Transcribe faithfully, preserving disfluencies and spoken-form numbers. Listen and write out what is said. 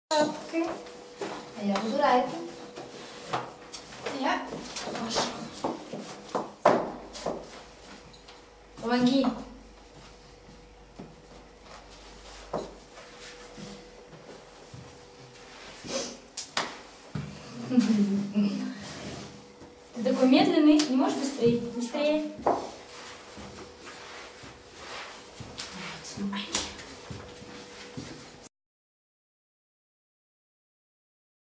Лапки. А я буду райки. Я Маша. Помоги. Ты такой медленный, не можешь быстрее? Быстрее.